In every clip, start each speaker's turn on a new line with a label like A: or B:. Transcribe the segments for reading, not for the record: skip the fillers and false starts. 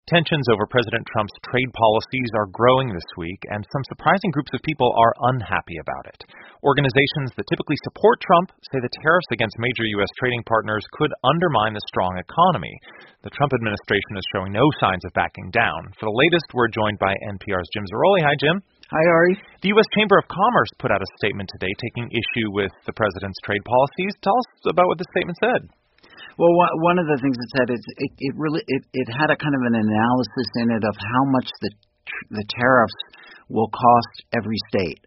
A: Tensions over President Trump's trade policies are growing this week, and some surprising groups of people are unhappy about it. Organizations that typically support Trump say the tariffs against major U.S. trading partners could undermine the strong economy. The Trump administration is showing no signs of backing down. For the latest, we're joined by NPR's Jim Zarroli. Hi, Jim.
B: Hi, Ari.
A: The U.S. Chamber of Commerce put out a statement today taking issue with the president's trade policies. Tell us about what the statement said.
B: Well, one of the things it said is it had a kind of an analysis in it of how much the tariffs will cost every state.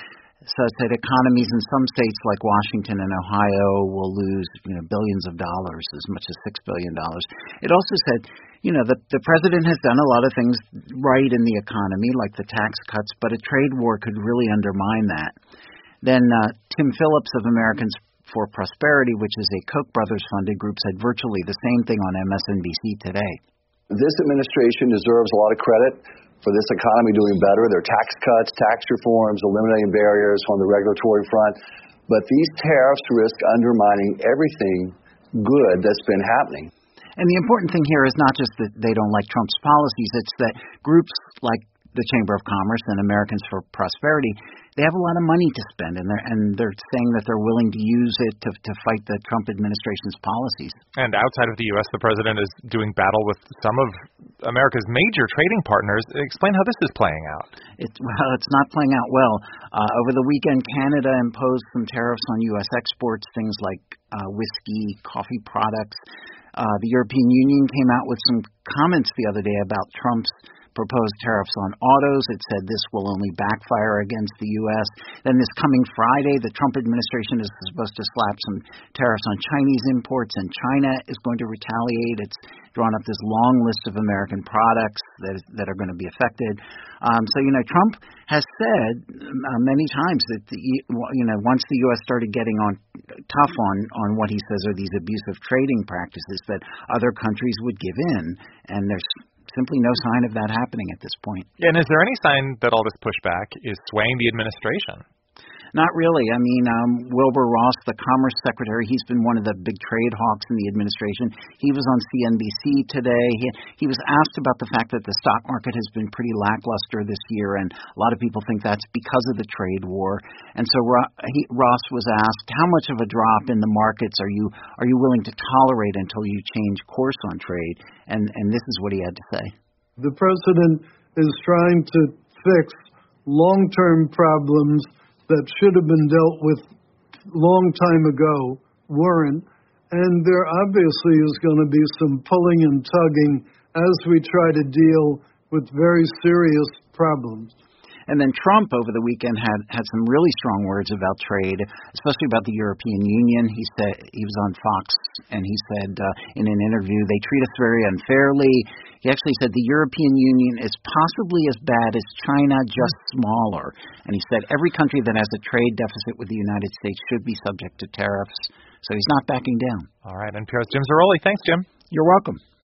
B: So it said economies in some states like Washington and Ohio will lose billions of dollars, as much as $6 billion. It also said, the president has done a lot of things right in the economy, like the tax cuts, but a trade war could really undermine that. Then Tim Phillips of Americans for Prosperity, which is a Koch brothers-funded group, said virtually the same thing on MSNBC today.
C: This administration deserves a lot of credit for this economy doing better. Their tax cuts, tax reforms, eliminating barriers on the regulatory front. But these tariffs risk undermining everything good that's been happening.
B: And the important thing here is not just that they don't like Trump's policies, it's that groups like the Chamber of Commerce and Americans for Prosperity, they have a lot of money to spend, and they're saying that they're willing to use it to fight the Trump administration's policies.
A: And outside of the U.S., the president is doing battle with some of America's major trading partners. Explain how this is playing out.
B: It's not playing out well. Over the weekend, Canada imposed some tariffs on U.S. exports, things like whiskey, coffee products. The European Union came out with some comments the other day about Trump's proposed tariffs on autos. It said this will only backfire against the U.S. Then this coming Friday, the Trump administration is supposed to slap some tariffs on Chinese imports, and China is going to retaliate. It's drawn up this long list of American products that are going to be affected. Trump has said many times that once the U.S. started getting tough on what he says are these abusive trading practices, that other countries would give in, and there's simply no sign of that happening at this point.
A: And is there any sign that all this pushback is swaying the administration?
B: Not really. Wilbur Ross, the Commerce Secretary, he's been one of the big trade hawks in the administration. He was on CNBC today. He was asked about the fact that the stock market has been pretty lackluster this year, and a lot of people think that's because of the trade war. And so Ross was asked, how much of a drop in the markets are you willing to tolerate until you change course on trade? And this is what he had to say.
D: The president is trying to fix long-term problems that should have been dealt with long time ago, weren't, and there obviously is going to be some pulling and tugging as we try to deal with very serious problems.
B: And then Trump over the weekend had some really strong words about trade, especially about the European Union. He said he was on Fox, and he said in an interview, they treat us very unfairly. He actually said the European Union is possibly as bad as China, just smaller. And he said every country that has a trade deficit with the United States should be subject to tariffs. So he's not backing down.
A: All right, NPR's Jim Zarroli. Thanks, Jim.
B: You're welcome.